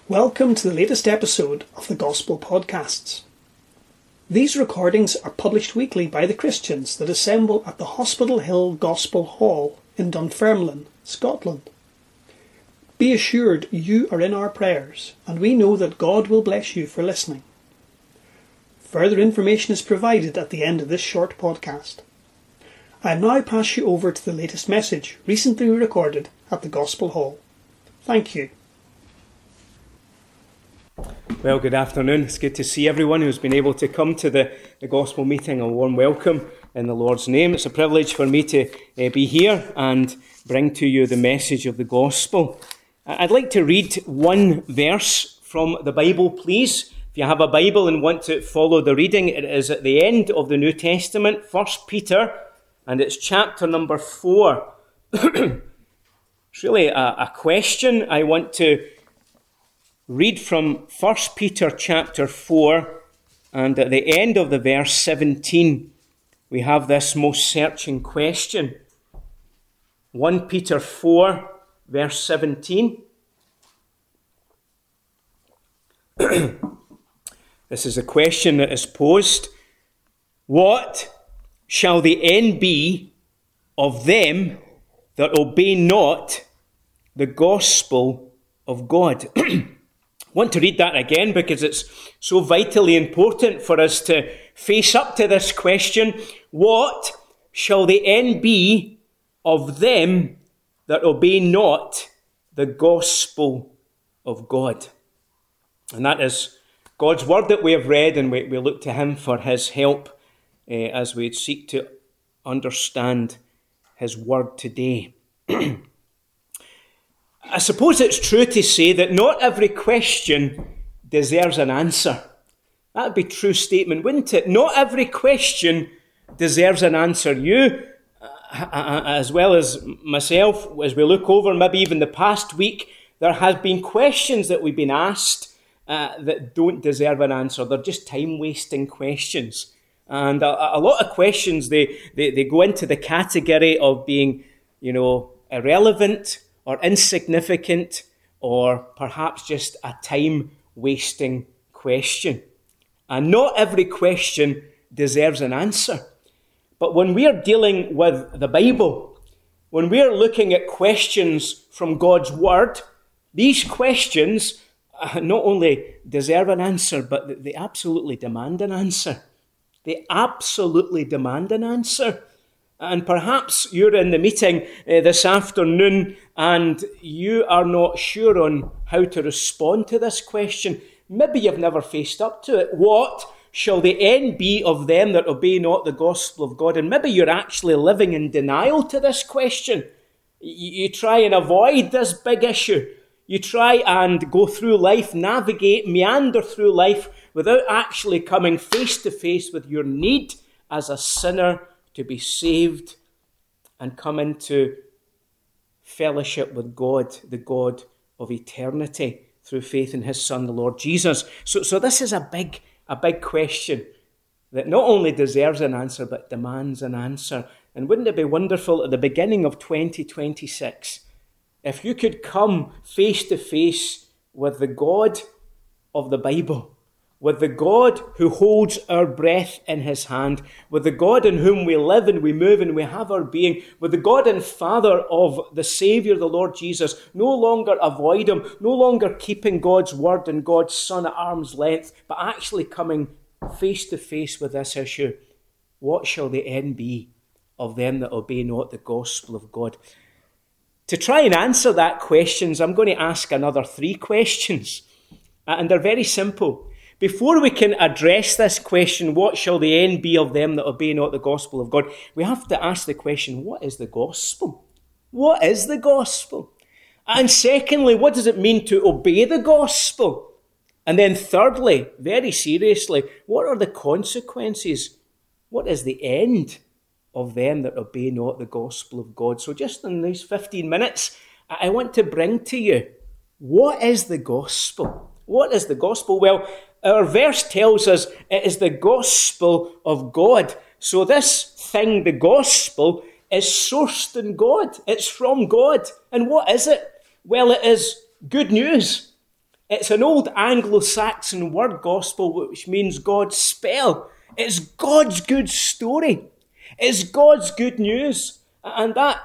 Welcome to the latest episode of the Gospel Podcasts. These recordings are published weekly by the Christians that assemble at the Hospital Hill Gospel Hall in Dunfermline, Scotland. Be assured you are in our prayers, and we know that God will bless you for listening. Further information is provided at the end of this short podcast. I now pass you over to the latest message recently recorded at the Gospel Hall. Thank you. Well, good afternoon. It's good to see everyone who's been able to come to the Gospel meeting. A warm welcome in the Lord's name. It's a privilege for me to be here and bring to you the message of the Gospel. I'd like to read one verse from the Bible, please. If you have a Bible and want to follow the reading, it is at the end of the New Testament, 1 Peter, and it's chapter number 4. It's really a question. I want to read from 1 Peter chapter 4, and at the end of the verse 17, we have this most searching question. 1 Peter 4, verse 17. This is a question that is posed. What shall the end be of them that obey not the gospel of God? I want to read that again because it's so vitally important for us to face up to this question. What shall the end be of them that obey not the gospel of God? And that is God's word that we have read, and we look to him for his help as we seek to understand his word today. I suppose it's true to say that not every question deserves an answer. That would be a true statement, wouldn't it? Not every question deserves an answer. You, as well as myself, as we look over maybe even the past week, there has been questions that we've been asked that don't deserve an answer. They're just time-wasting questions. And a lot of questions, they go into the category of being, irrelevant or insignificant, or perhaps just a time-wasting question. And not every question deserves an answer. But when we are dealing with the Bible, when we are looking at questions from God's Word, these questions not only deserve an answer, but they absolutely demand an answer. They absolutely demand an answer. And perhaps you're in the meeting this afternoon and you are not sure on how to respond to this question. Maybe you've never faced up to it. What shall the end be of them that obey not the gospel of God? And maybe you're actually living in denial to this question. You try and avoid this big issue. You try and go through life, navigate, meander through life without actually coming face to face with your need as a sinner to be saved and come into fellowship with God, the God of eternity, through faith in his Son, the Lord Jesus. So this is a big question that not only deserves an answer, but demands an answer. And wouldn't it be wonderful at the beginning of 2026 if you could come face to face with the God of the Bible, with the God who holds our breath in his hand, with the God in whom we live and we move and we have our being, with the God and Father of the Saviour, the Lord Jesus, no longer avoid him, no longer keeping God's word and God's Son at arm's length, but actually coming face to face with this issue. What shall the end be of them that obey not the gospel of God? To try and answer that question, I'm going to ask another 3 questions, and they're very simple. Before we can address this question, what shall the end be of them that obey not the gospel of God, we have to ask the question, what is the gospel? What is the gospel? And secondly, what does it mean to obey the gospel? And then thirdly, very seriously, what are the consequences? What is the end of them that obey not the gospel of God? So just in these 15 minutes, I want to bring to you, what is the gospel? What is the gospel? Well, our verse tells us it is the gospel of God. So this thing, the gospel, is sourced in God. It's from God. And what is it? Well, it is good news. It's an old Anglo-Saxon word, gospel, which means God's spell. It's God's good story. It's God's good news. And that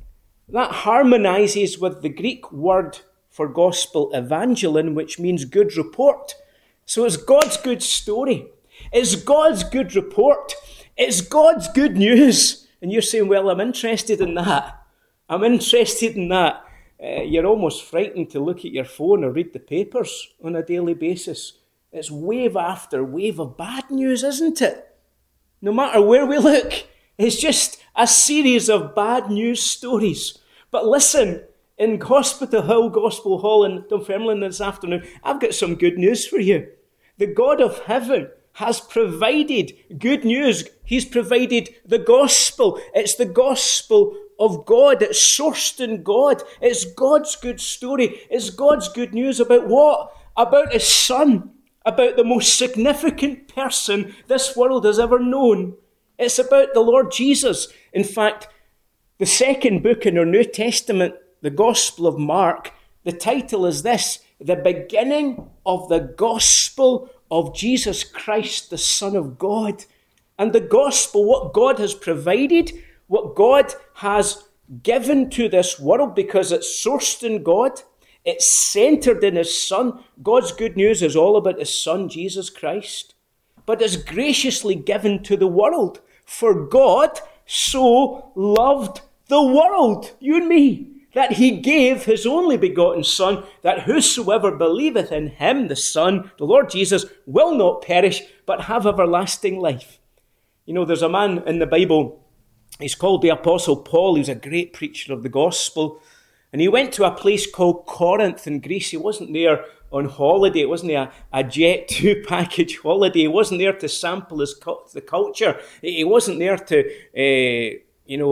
harmonizes with the Greek word for gospel, evangelon, which means good report. So it's God's good story. It's God's good report. It's God's good news. And you're saying, well, I'm interested in that. I'm interested in that. You're almost frightened to look at your phone or read the papers on a daily basis. It's wave after wave of bad news, isn't it? No matter where we look, it's just a series of bad news stories. But listen, in Hospital Hill Gospel Hall in Dunfermline this afternoon, I've got some good news for you. The God of heaven has provided good news. He's provided the gospel. It's the gospel of God. It's sourced in God. It's God's good story. It's God's good news about what? About His Son. About the most significant person this world has ever known. It's about the Lord Jesus. In fact, the second book in our New Testament, the Gospel of Mark, the title is this: The Beginning of the Gospel of Jesus Christ, the Son of God. And the gospel, what God has provided, what God has given to this world, because it's sourced in God, it's centered in His Son. God's good news is all about His Son, Jesus Christ. But it's graciously given to the world. For God so loved the world, you and me, that He gave His only begotten Son, that whosoever believeth in Him, the Son, the Lord Jesus, will not perish, but have everlasting life. You know, there's a man in the Bible, he's called the Apostle Paul. He was a great preacher of the gospel. And he went to a place called Corinth in Greece. He wasn't there on holiday. It wasn't a Jet 2 package holiday. He wasn't there to sample the culture. He wasn't there to,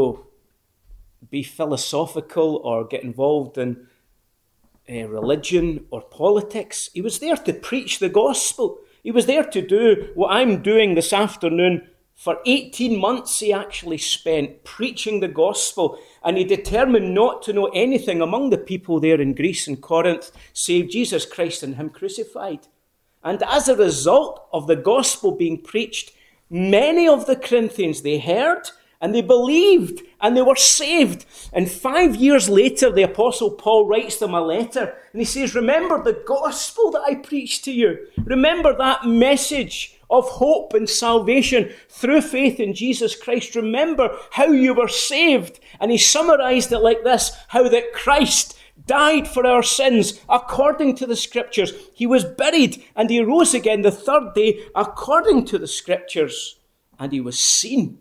be philosophical or get involved in religion or politics. He was there to preach the gospel. He was there to do what I'm doing this afternoon. For 18 months he actually spent preaching the gospel, and he determined not to know anything among the people there in Greece and Corinth save Jesus Christ and Him crucified. And as a result of the gospel being preached, many of the Corinthians, they heard and they believed and they were saved. And 5 years later, the Apostle Paul writes them a letter and he says, remember the gospel that I preached to you. Remember that message of hope and salvation through faith in Jesus Christ. Remember how you were saved. And he summarized it like this: how that Christ died for our sins according to the Scriptures. He was buried and He rose again the third day according to the Scriptures. And He was seen.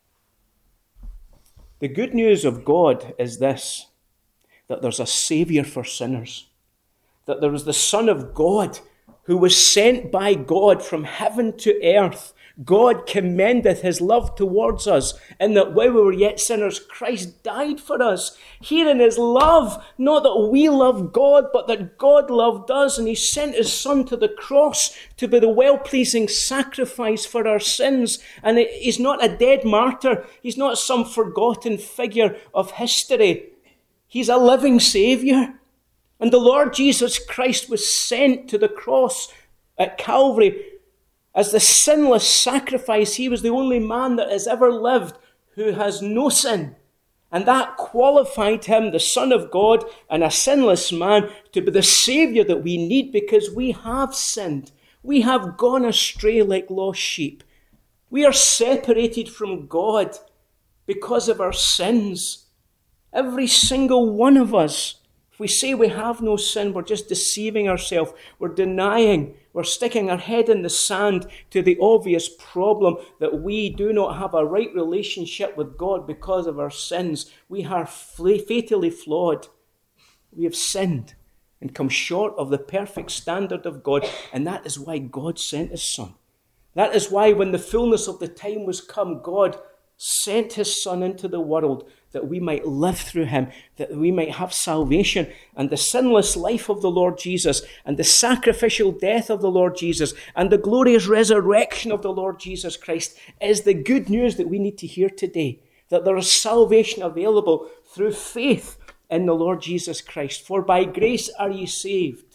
The good news of God is this: that there's a Saviour for sinners. That there was the Son of God who was sent by God from heaven to earth. God commendeth His love towards us, in that while we were yet sinners, Christ died for us. Herein is love, not that we love God, but that God loved us, and He sent His Son to the cross to be the well-pleasing sacrifice for our sins. And He's not a dead martyr. He's not some forgotten figure of history. He's a living Saviour. And the Lord Jesus Christ was sent to the cross at Calvary as the sinless sacrifice. He was the only man that has ever lived who has no sin. And that qualified Him, the Son of God and a sinless man, to be the Saviour that we need, because we have sinned. We have gone astray like lost sheep. We are separated from God because of our sins. Every single one of us. We say we have no sin, we're just deceiving ourselves. We're denying, we're sticking our head in the sand to the obvious problem that we do not have a right relationship with God because of our sins. We are fatally flawed. We have sinned and come short of the perfect standard of God, and that is why God sent His Son. That is why when the fullness of the time was come, God sent His Son into the world, that we might live through Him, that we might have salvation. And the sinless life of the Lord Jesus, and the sacrificial death of the Lord Jesus, and the glorious resurrection of the Lord Jesus Christ is the good news that we need to hear today, that there is salvation available through faith in the Lord Jesus Christ. For by grace are ye saved,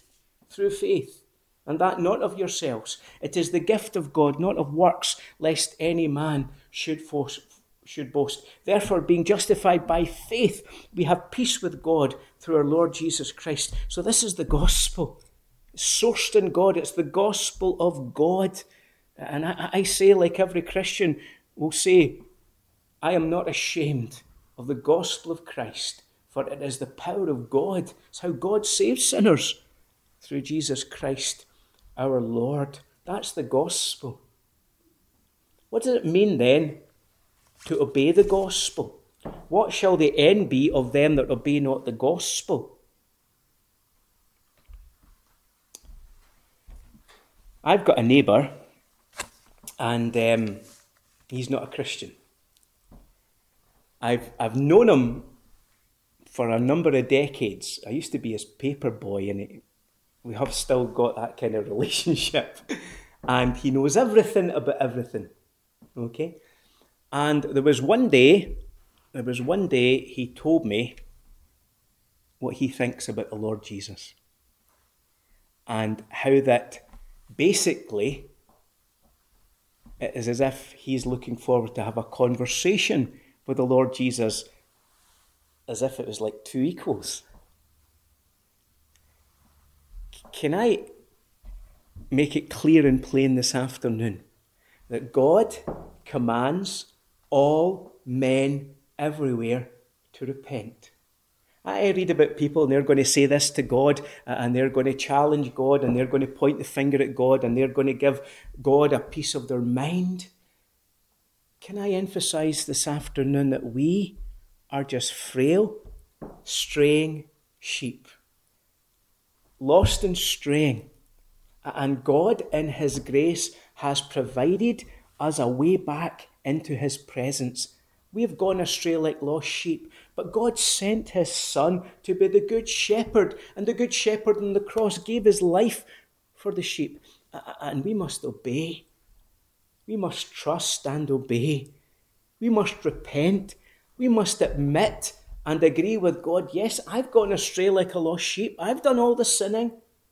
through faith, and that not of yourselves. It is the gift of God, not of works, lest any man should boast. Therefore, being justified by faith, we have peace with God through our Lord Jesus Christ. So this is the gospel. It's sourced in God. It's the gospel of God. And I say, like every Christian will say, I am not ashamed of the gospel of Christ, for it is the power of God. It's how God saves sinners through Jesus Christ our Lord. That's the gospel. What does it mean then to obey the gospel? What shall the end be of them that obey not the gospel? I've got a neighbour, and he's not a Christian. I've known him for a number of decades. I used to be his paper boy, and we have still got that kind of relationship. And he knows everything about everything. Okay? And there was one day he told me what he thinks about the Lord Jesus. And how that basically it is as if he's looking forward to have a conversation with the Lord Jesus as if it was like two equals. Can I make it clear and plain this afternoon that God commands all men everywhere to repent? I read about people and they're going to say this to God, and they're going to challenge God, and they're going to point the finger at God, and they're going to give God a piece of their mind. Can I emphasize this afternoon that we are just frail, straying sheep, lost and straying, and God in his grace has provided us a way back into his presence. We have gone astray like lost sheep, but God sent his Son to be the good shepherd, and the good shepherd on the cross gave his life for the sheep, and we must obey. We must trust and obey. We must repent. We must admit and agree with God, yes, I've gone astray like a lost sheep. I've done all the sinning.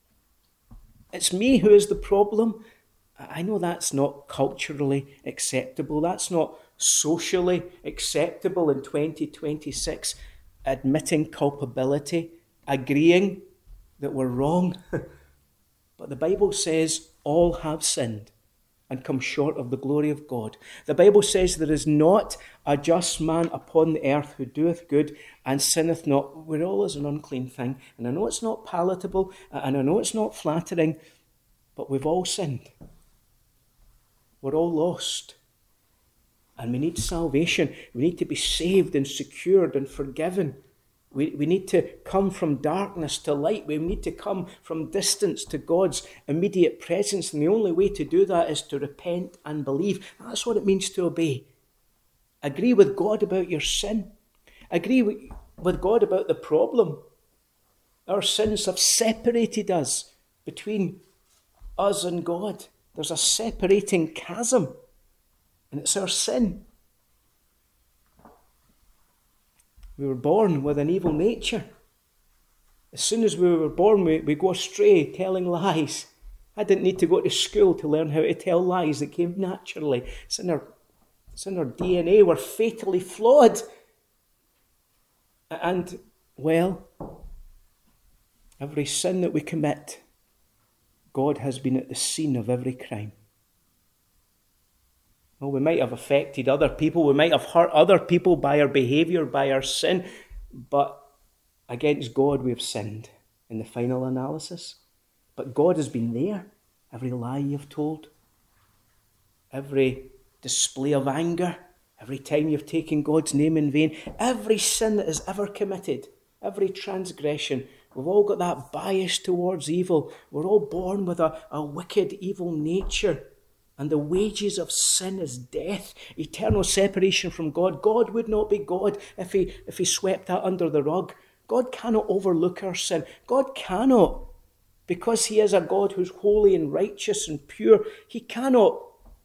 It's me who is the problem. I know that's not culturally acceptable. That's not socially acceptable in 2026, admitting culpability, agreeing that we're wrong. But the Bible says all have sinned and come short of the glory of God. The Bible says there is not a just man upon the earth who doeth good and sinneth not. We're all as an unclean thing. And I know it's not palatable, and I know it's not flattering, but we've all sinned. We're all lost. And we need salvation. We need to be saved and secured and forgiven. We need to come from darkness to light. We need to come from distance to God's immediate presence. And the only way to do that is to repent and believe. That's what it means to obey. Agree with God about your sin. Agree with God about the problem. Our sins have separated us between us and God. There's a separating chasm, and it's our sin. We were born with an evil nature. As soon as we were born, we go astray, telling lies. I didn't need to go to school to learn how to tell lies. It came naturally. It's in our DNA. We're fatally flawed. And, well, every sin that we commit, God has been at the scene of every crime. Well, we might have affected other people. We might have hurt other people by our behaviour, by our sin. But against God we have sinned in the final analysis. But God has been there. Every lie you've told, every display of anger, every time you've taken God's name in vain, every sin that is ever committed, every transgression, we've all got that bias towards evil. We're all born with a wicked, evil nature. And the wages of sin is death, eternal separation from God. God would not be God if he swept that under the rug. God cannot overlook our sin. God cannot, because he is a God who's holy and righteous and pure, he cannot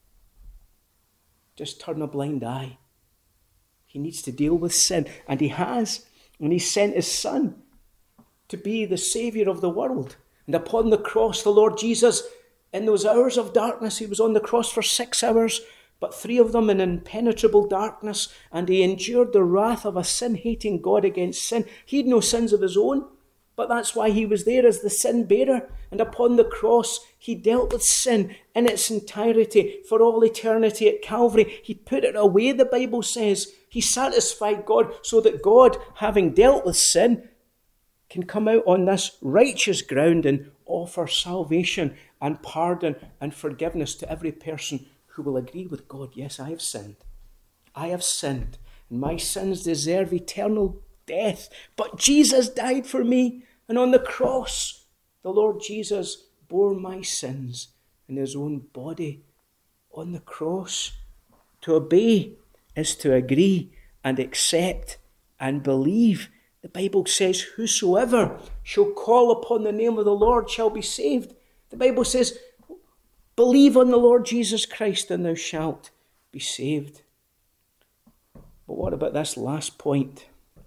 just turn a blind eye. He needs to deal with sin, and he has. And he sent his Son to be the Saviour of the world. And upon the cross, the Lord Jesus, in those hours of darkness, he was on the cross for 6 hours, but 3 of them in impenetrable darkness, and he endured the wrath of a sin-hating God against sin. He had no sins of his own, but that's why he was there as the sin bearer. And upon the cross, he dealt with sin in its entirety for all eternity at Calvary. He put it away, the Bible says. He satisfied God so that God, having dealt with sin, can come out on this righteous ground and offer salvation and pardon and forgiveness to every person who will agree with God. Yes, I have sinned. I have sinned. And my sins deserve eternal death. But Jesus died for me. And on the cross, the Lord Jesus bore my sins in his own body on the cross. To obey is to agree and accept and believe. The Bible says, whosoever shall call upon the name of the Lord shall be saved. The Bible says, believe on the Lord Jesus Christ and thou shalt be saved. But what about this last point?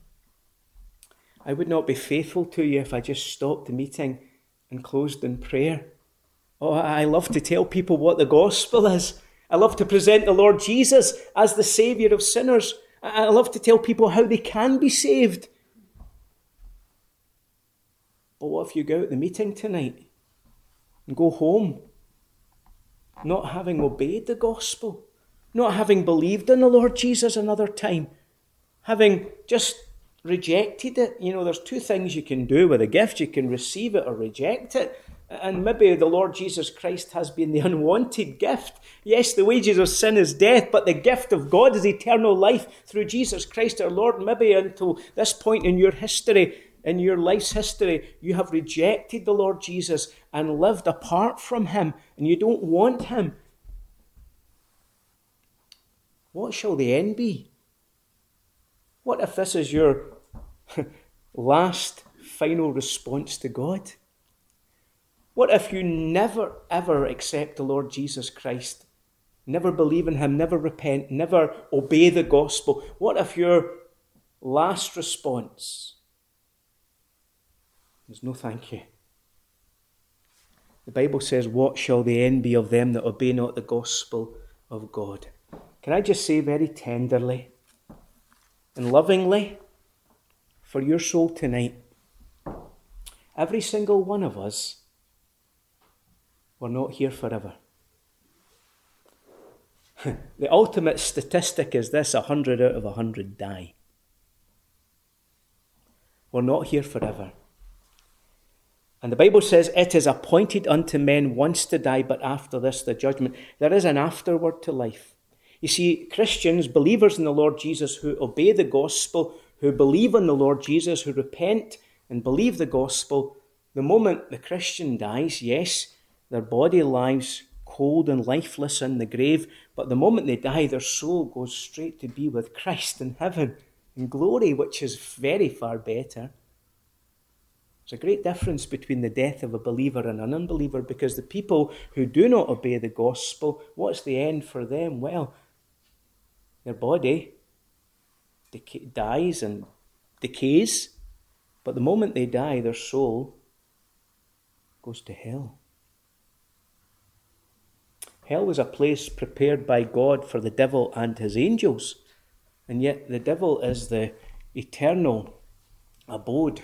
I would not be faithful to you if I just stopped the meeting and closed in prayer. Oh, I love to tell people what the gospel is. I love to present the Lord Jesus as the Saviour of sinners. I love to tell people how they can be saved. But what if you go out the meeting tonight and go home not having obeyed the gospel, not having believed in the Lord Jesus another time, having just rejected it? You know, there's 2 things you can do with a gift. You can receive it or reject it. And maybe the Lord Jesus Christ has been the unwanted gift. Yes, the wages of sin is death, but the gift of God is eternal life through Jesus Christ our Lord. Maybe until this point in your history, in your life's history, you have rejected the Lord Jesus and lived apart from him, and you don't want him. What shall the end be? What if this is your last, final response to God? What if you never, ever accept the Lord Jesus Christ? Never believe in him, never repent, never obey the gospel? What if your last response is no thank you? The Bible says, what shall the end be of them that obey not the gospel of God? Can I just say very tenderly and lovingly for your soul tonight, every single one of us, we're not here forever. The ultimate statistic is this: 100 out of 100 die. We're not here forever. And the Bible says, it is appointed unto men once to die, but after this the judgment. There is an afterward to life. You see, Christians, believers in the Lord Jesus, who obey the gospel, who believe in the Lord Jesus, who repent and believe the gospel, the moment the Christian dies, yes, their body lies cold and lifeless in the grave, but the moment they die, their soul goes straight to be with Christ in heaven, in glory, which is very far better. There's a great difference between the death of a believer and an unbeliever, because the people who do not obey the gospel, what's the end for them? Well, their body dies and decays, but the moment they die, their soul goes to hell. Hell is a place prepared by God for the devil and his angels, and yet the devil is the eternal abode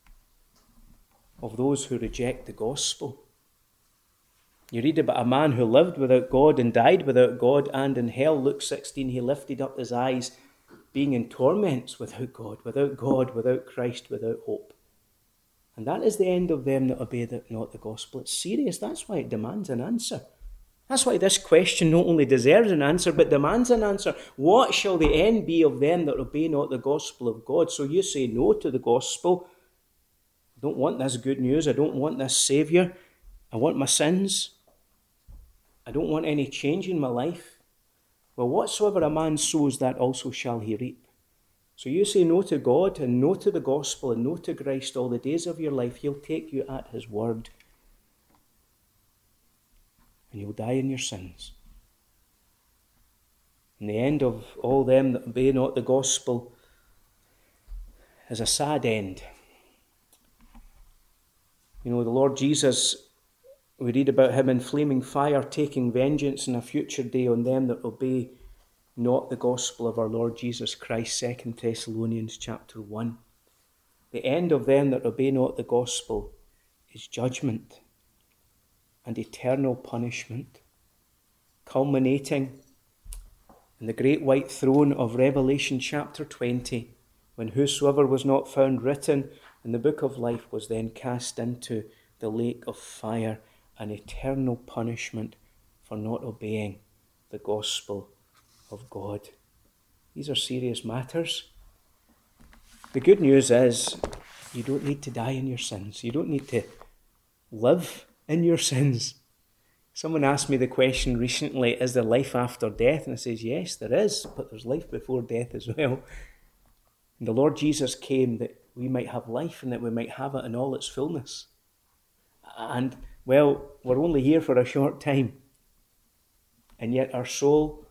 of those who reject the gospel. You read about a man who lived without God and died without God, and in hell, Luke 16, he lifted up his eyes, being in torments without God, without Christ, without hope. And that is the end of them that obey not the gospel. It's serious. That's why it demands an answer. That's why this question not only deserves an answer, but demands an answer. What shall the end be of them that obey not the gospel of God? So you say no to the gospel. I don't want this good news. I don't want this Saviour. I want my sins. I don't want any change in my life. Well, whatsoever a man sows, that also shall he reap. So you say no to God and no to the gospel and no to Christ all the days of your life. He'll take you at his word. And you'll die in your sins. And the end of all them that obey not the gospel is a sad end. The Lord Jesus, we read about him in flaming fire, taking vengeance in a future day on them that obey not the gospel of our Lord Jesus Christ, 2 Thessalonians chapter 1. The end of them that obey not the gospel is judgment and eternal punishment, culminating in the great white throne of Revelation chapter 20, when whosoever was not found written in the book of life was then cast into the lake of fire and eternal punishment for not obeying the gospel of God. These are serious matters. The good news is you don't need to die in your sins. You don't need to live in your sins. Someone asked me the question recently, is there life after death? And I says, yes, there is, but there's life before death as well. And the Lord Jesus came that we might have life and that we might have it in all its fullness. And, well, we're only here for a short time. And yet our soul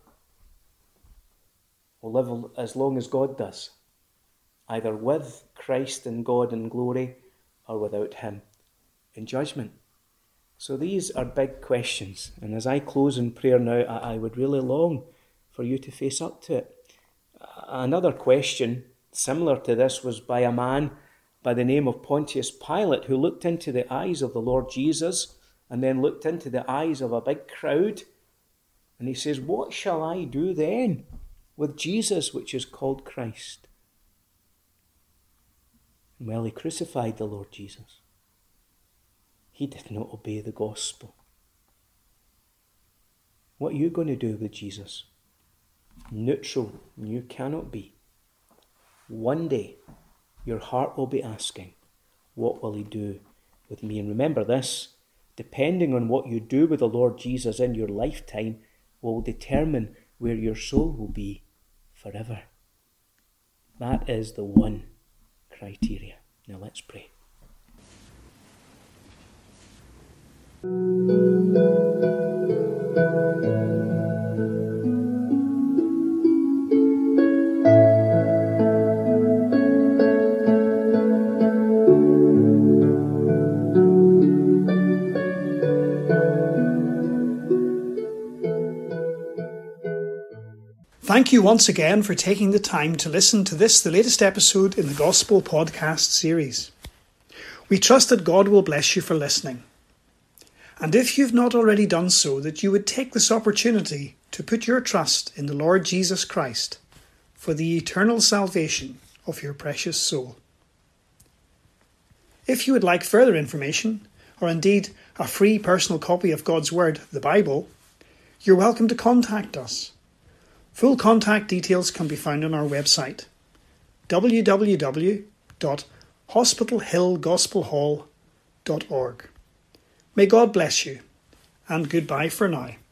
will live as long as God does, either with Christ and God in glory or without him in judgment. So these are big questions. And as I close in prayer now, I would really long for you to face up to it. Another question similar to this was by a man by the name of Pontius Pilate, who looked into the eyes of the Lord Jesus and then looked into the eyes of a big crowd. And he says, what shall I do then with Jesus, which is called Christ? Well, he crucified the Lord Jesus. He did not obey the gospel. What are you going to do with Jesus? Neutral you cannot be. One day, your heart will be asking, what will he do with me? And remember this, depending on what you do with the Lord Jesus in your lifetime will determine where your soul will be forever. That is the one criteria. Now let's pray. Thank you once again for taking the time to listen to this, the latest episode in the Gospel Podcast series. We trust that God will bless you for listening. And if you've not already done so, that you would take this opportunity to put your trust in the Lord Jesus Christ for the eternal salvation of your precious soul. If you would like further information, or indeed a free personal copy of God's Word, the Bible, you're welcome to contact us. Full contact details can be found on our website, www.hospitalhillgospelhall.org. May God bless you, and goodbye for now.